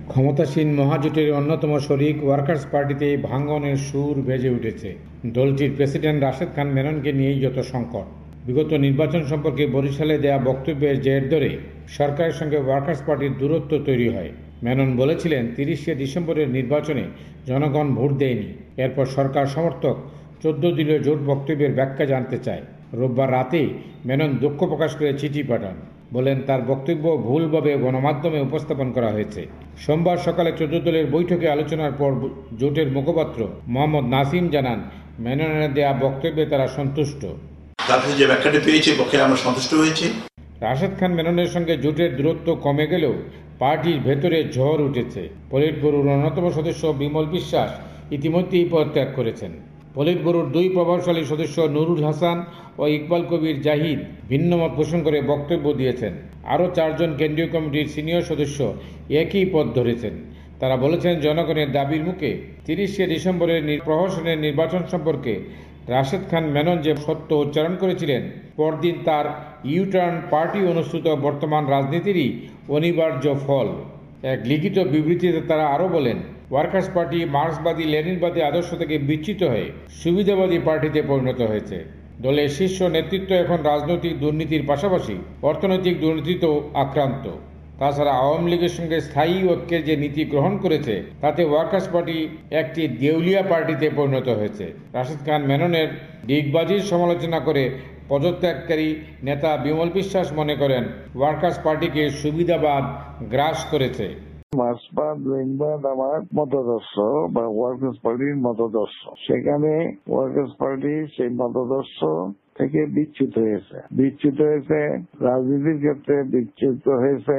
ক্ষমতাসীন মহাজোটের অন্যতম শরিক ওয়ার্কার্স পার্টিতে ভাঙনের সুর বেজে উঠেছে। দলটির প্রেসিডেন্ট রাশেদ খান মেননকে নিয়েই যত সংকট। বিগত নির্বাচন সম্পর্কে বরিশালে দেয়া বক্তব্যের জের ধরে সরকারের সঙ্গে ওয়ার্কার্স পার্টির দূরত্ব তৈরি হয়। মেনন বলেছিলেন, 30শে ডিসেম্বরের নির্বাচনে জনগণ ভোট দেয়নি। এরপর সরকার সমর্থক 14 দলীয় জোট বক্তব্যের ব্যাখ্যা জানতে চায়। রোববার রাতে মেনন দুঃখ প্রকাশ করে চিঠি পাঠান। বলেন, তার বক্তব্য ভুলভাবে গণমাধ্যমে উপস্থাপন করা হয়েছে। সোমবার সকালে 14 দলের বৈঠকে আলোচনার পর জোটের মুখপাত্র মোহাম্মদ নাসিম জানান, মেননের দেয়া বক্তব্যে তারা সন্তুষ্ট। তাদের যে ব্যাখ্যাটি পেয়েছি পক্ষে আমরা সন্তুষ্ট হয়েছি। রাশেদ খান মেননের সঙ্গে জোটের দূরত্ব কমে গেলেও পার্টির ভেতরে ঝড় উঠেছে। পলিট ব্যুরোর অন্যতম সদস্য বিমল বিশ্বাস ইতিমধ্যেই পদত্যাগ করেছেন। পলিট ব্যুরোর 2 প্রভাবশালী সদস্য নুরুল হাসান ও ইকবাল কবির জাহিদ ভিন্নমত পোষণ করে বক্তব্য দিয়েছেন। আরও 4 জন কেন্দ্রীয় কমিটির সিনিয়র সদস্য একই পথ ধরেছেন। তারা বলেছেন, জনগণের দাবির মুখে 30শে ডিসেম্বরের প্রহসনের নির্বাচন সম্পর্কে রাশেদ খান মেনন যে সত্য উচ্চারণ করেছিলেন, পরদিন তার ইউটার্ন পার্টি অনুষ্ঠিত বর্তমান রাজনীতিরই অনিবার্য ফল। এক লিখিত বিবৃতিতে তারা আরও বলেন, ওয়ার্কার্স পার্টি মার্ক্সবাদী লেনিনবাদী আদর্শ থেকে বিচ্যুত হয়ে সুবিধাবাদী পার্টিতে পরিণত হয়েছে। দলের শীর্ষ নেতৃত্ব এখন রাজনৈতিক দুর্নীতির পাশাপাশি অর্থনৈতিক দুর্নীতিতেও আক্রান্ত। তাছাড়া আওয়ামী লীগের সঙ্গে স্থায়ী ঐক্যের যে নীতি গ্রহণ করেছে, তাতে ওয়ার্কার্স পার্টি একটি দেউলিয়া পার্টিতে পরিণত হয়েছে। রাশেদ খান মেননের ডিগবাজির সমালোচনা করে পদত্যাগকারী নেতা বিমল বিশ্বাস মনে করেন, ওয়ার্কার্স পার্টিকে সুবিধাবাদ গ্রাস করেছে। মার্ক্সবাদ লেনিনবাদ আমার মতাদর্শ বা ওয়ার্কার্স পার্টির মতাদর্শ, সেখানে ওয়ার্কার্স পার্টি সেই মতাদর্শ থেকে বিচ্যুত হয়েছে রাজনীতির ক্ষেত্রে, বিচ্যুত হয়েছে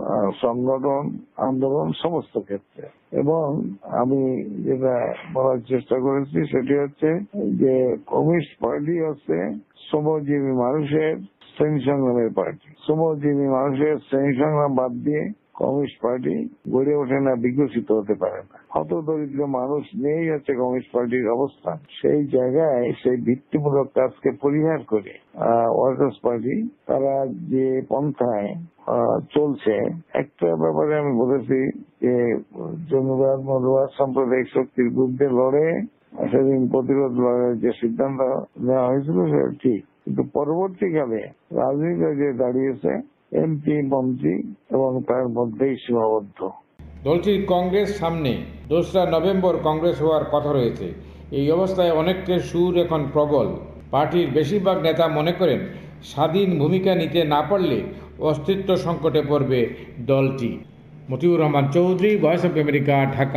সংগঠন আন্দোলন সমস্ত ক্ষেত্রে। এবং আমি যেটা বলার চেষ্টা করেছি সেটি হচ্ছে যে কমিউনিস্ট পার্টি হচ্ছে শ্রমজীবী মানুষের শ্রেণী সংগ্রামের পার্টি। শ্রমজীবী মানুষের শ্রেণী সংগ্রাম বাদ দিয়ে কমিউনিস্ট পার্টি গড়ে ওঠে না, বিকশিত হতে পারে না। হতদরিদ্র মানুষ নেই হচ্ছে কমিউনিস্ট পার্টির অবস্থান। সেই জায়গায় সেই ভিত্তিমূলক কাজকে পরিহার করে ওয়ার্কার্স পার্টি তারা যে পন্থায় চলছে, একটা ব্যাপারে আমি বলেছি যে জঙ্গিবাদ মৌলবাদ সাম্প্রদায়িক শক্তির বিরুদ্ধে লড়ে সেদিন প্রতিরোধ লড়াইয়ের যে সিদ্ধান্ত নেওয়া হয়েছিল সেটা ঠিক, কিন্তু পরবর্তীকালে রাজনীতিতে যে দাঁড়িয়েছে এমপি মন্ত্রী এবং তার মধ্যেই সীমাবদ্ধ। দলটির কংগ্রেস সামনে 2রা নভেম্বর কংগ্রেস হওয়ার কথা রয়েছে। এই অবস্থায় অনেকের সুর এখন প্রবল। পার্টির বেশিরভাগ নেতা মনে করেন, স্বাধীন ভূমিকা নিতে না পারলে অস্তিত্ব সংকটে পড়বে দলটি। Motiur Rahman Chowdhury, voice of America, Dhaka.